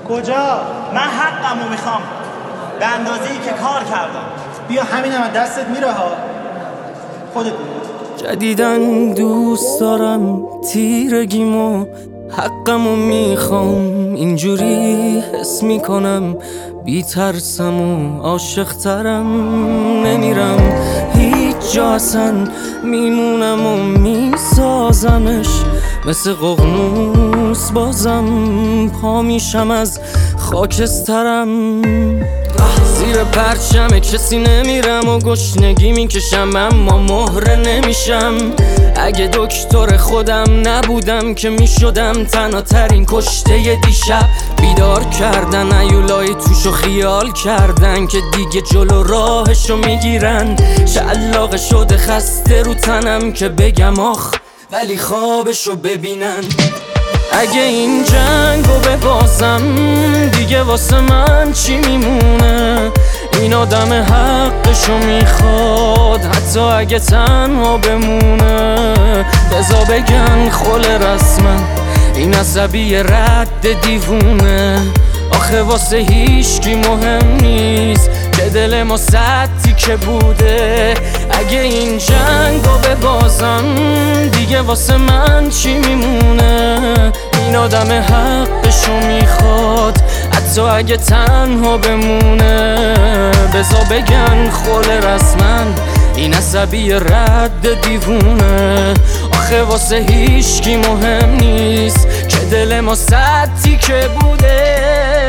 کجا؟ من حقمو میخوام به اندازه‌ای که کار کردم. بیا همینم از دستت میره ها. خودت جدیدن دوست دارم تیرگیمو، حقمو میخوام، اینجوری حس میکنم بی ترسم و عاشق ترم. نمیرم هیچ جا اصلا، میمونم و میسازمش مثل ققنوس، بازم پا میشم از خاکسترم. زیر پرچم کسی نمیرم و گشنگی میکشم اما مهره نمیشم. اگه دکتر خودم نبودم که میشدم تنها ترین کشته دیشب. بیدار کردن ایولای توشو خیال کردن که دیگه جلو راهشو میگیرن. شلاق شده خسته رو تنم که بگم آخ ولی خوابشو ببینن. اگه این جنگو ببازم دیگه واسه من چی میمونه؟ این آدم حقشو میخواد حتی اگه تنها بمونه. بذار بگن خل رسما این عصبی رد دیوونه. آخه واسه هیچکی مهم نیست که دل ما سطحی که بوده. اگه این جنگو ببازم دیگه واسه من چی میمونه؟ این آدم حقشو میخواد حتی اگه تنها بمونه. بذار بگن خل رسما این عصبی رد دیوونه. آخه واسه هیچکی مهم نیست که دل ما سطحی که بوده.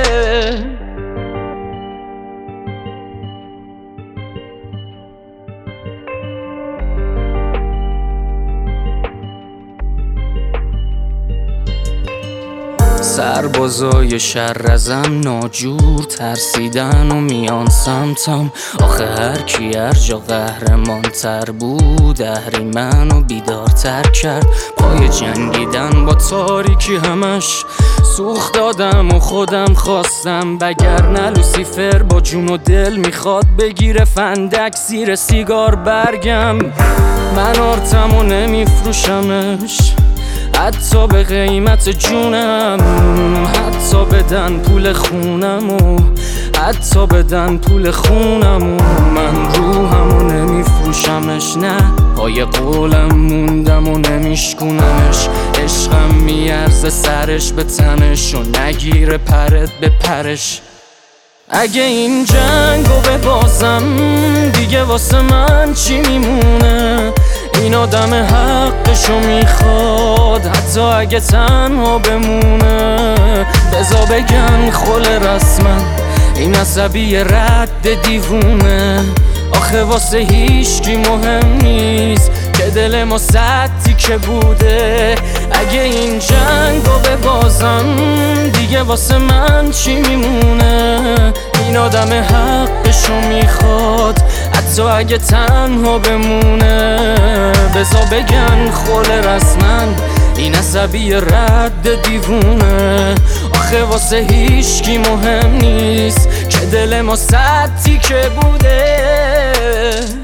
سربازای شر ازم ناجور ترسیدن و میان سمتم. آخه هر کی هر جا قهرمان تر بود اهریمنو بیدارتر کرد. پای جنگیدن با تاریکی همش سوخت دادم و خودم خواستم. وگرنه لوسیفر با جون و دل میخواد بگیره فندک زیر سیگار برگم. من آرتمو نمیفروشمش حتی به قیمت جونم. حتی بدن پول خونم و حتی بدن پول خونم و من روحمو نمیفروشمش. نه پای قولم موندم و نمیشکونمش. عشقم میارزه سرش به تنش و نگیره پرت به پرش. اگه این جنگو ببازم دیگه واسه من چی میمونه؟ این آدم حقشو میخواد حتی اگه تنها بمونه. بذار بگن خل رسما این عصبی رد دیوونه. آخه واسه هیچکی مهم نیست که دل ما سطحی که بوده. اگه این جنگو ببازم دیگه واسه من چی میمونه؟ این آدم حقشو میخواد حتی اگه تنها بمونه. بذار بگن خل رسما این عصبی رد دیوونه. آخه واسه هیچکی مهم نیست که دل ما سطحی که بوده.